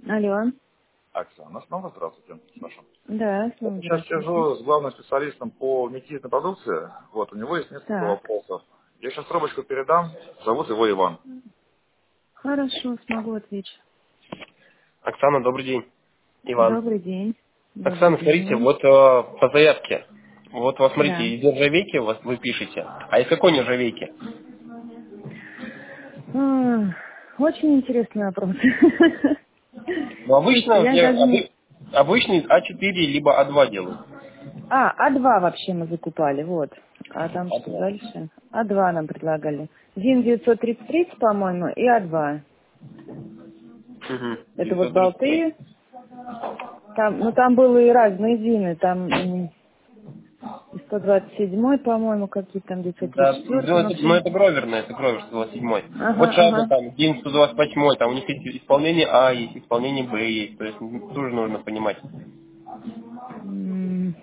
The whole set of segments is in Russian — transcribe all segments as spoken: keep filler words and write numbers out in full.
Алло. Оксана, снова здравствуйте. Саша. Да, Я снова сейчас здравствуйте. сижу с главным специалистом по метизной продукции. Вот, у него есть несколько Так, вопросов. Я сейчас трубочку передам. Зовут его Иван. хорошо, смогу ответить. Оксана, добрый день. Иван. Добрый день. Добрый Оксана, день смотрите, вам. вот э, по заявке. Вот, вот смотрите, Да. из нержавейки вот вы пишете. А из какой нержавейки? А, Очень интересный вопрос. Ну, Слушайте, обычно, я я даже не... обы- обычный а четыре либо а два делают. А, а два вообще мы закупали, вот. А там а что два. дальше? а два нам предлагали. ЗИН девятьсот тридцать три, по-моему, и а два. Угу. Это вот девятьсот тридцать три. болты. Там, ну там были и разные ЗИНы. Там м, и сто двадцать семь, по-моему, какие-то там девятьсот тридцать Да, четыре. ну Ну, в это, ну общем, это гроверное, это гровер сто двадцать семь. Вот ага, шайба ага. там, ДИН сто двадцать восемь, там у них есть исполнение А, есть исполнение Б, есть. То есть м, тоже нужно понимать. М,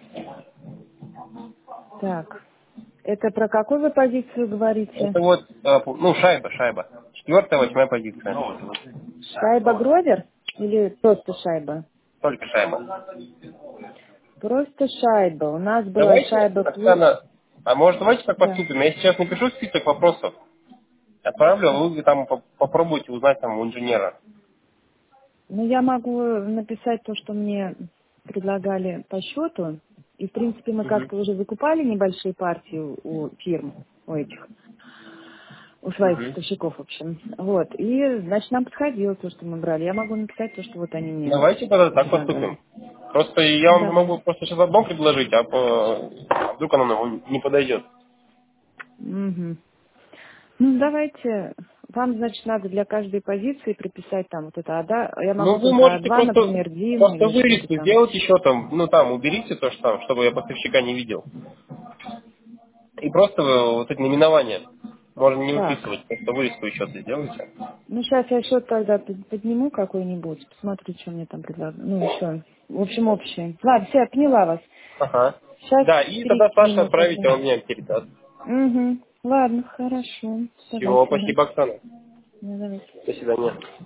Так, это про какую вы позицию говорите? Это вот, э, ну, шайба, шайба. Четвертая, восьмая позиция. Шайба Гровер или просто шайба? Только шайба. Просто шайба. У нас была Давайте, шайба плюс... Оксана, а может давайте так Да. поступим? Я сейчас напишу список вопросов, отправлю, а вы там по- попробуйте узнать там у инженера. Ну, я могу написать то, что мне предлагали по счету. И, в принципе, мы Мгм. как-то уже закупали небольшие партии у у фирм, у этих, у своих Мгм. поставщиков, в общем. Вот. И, значит, нам подходило то, что мы брали. Я могу написать то, что вот они мне Давайте тогда так предлагали. поступим. Просто я Ну, вам давай. могу просто сейчас одно предложить, а по... а вдруг оно нам не подойдет. Мгм. Ну, давайте. Вам, значит, надо для каждой позиции прописать там вот это, а да? Я Ну, могу вы только можете А два, просто, например, ДИН просто или что-то вырезку там. сделать еще там, ну там, уберите то, что там, чтобы я поставщика не видел. И просто э, вот эти наименования можно не Так. выписывать, просто вырезку еще сделайте. Ну, сейчас я счет тогда под- подниму какой-нибудь, посмотрю, что мне там предлагают. Ну, еще. В общем, общее. Ладно, все, я поняла вас. Ага. Сейчас Да, и тогда Саша перекину отправите, тогда. он мне передаст. Угу. Ладно, хорошо. Все, Давайте тогда. спасибо, Оксана. Ну, давайте. До свидания.